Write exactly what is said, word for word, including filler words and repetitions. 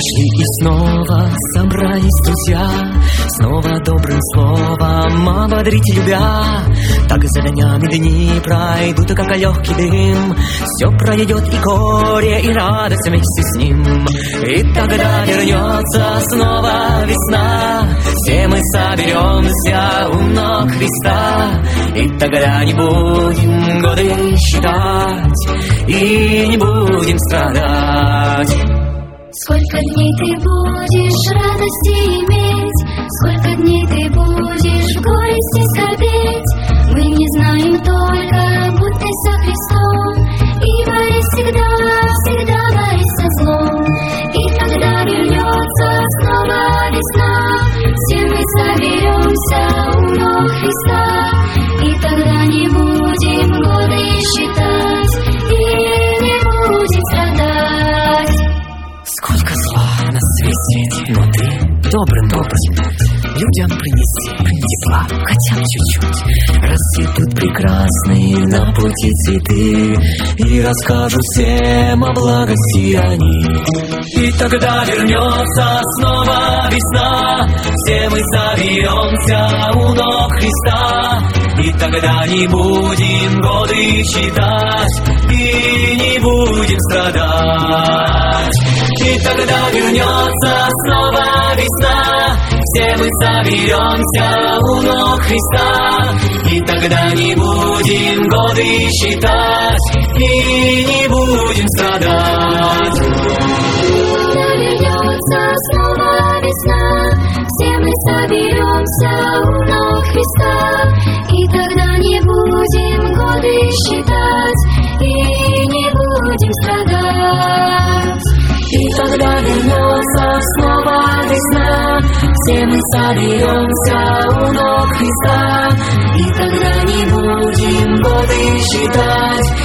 Пришли и снова собрались друзья, снова добрым словом ободрить любя. Так за днями дни пройдут, как легкий дым, все пройдет и горе, и радость вместе с ним. И тогда вернется снова весна, все мы соберемся у ног Христа. И тогда не будем годы считать, и не будем страдать. Сколько дней ты будешь радости иметь, сколько дней ты будешь в горести скорбеть. Мы не знаем только, будь ты со Христом, и борись всегда, всегда борись со злом. И тогда вернется снова весна, все мы соберемся у ног Христа. И тогда не будем годы считать, и не будем страдать. Сколько зла на свете, но ты добрым добрым людям принеси тепла, хотя бы чуть-чуть. Расцветут прекрасные на пути цветы, и расскажут всем о благости они. И тогда вернется снова весна, все мы соберемся у ног Христа. И тогда не будем годы считать, и не будем страдать. И тогда вернется снова весна, все мы соберемся у ног Христа. И тогда не будем годы считать, и не будем страдать. Когда вернется снова весна, все мы соберемся у ног Христа. И тогда не будем годы считать, и не будем страдать. И тогда вернется снова весна, все мы соберемся у ног Христа. И тогда не будем годы считать,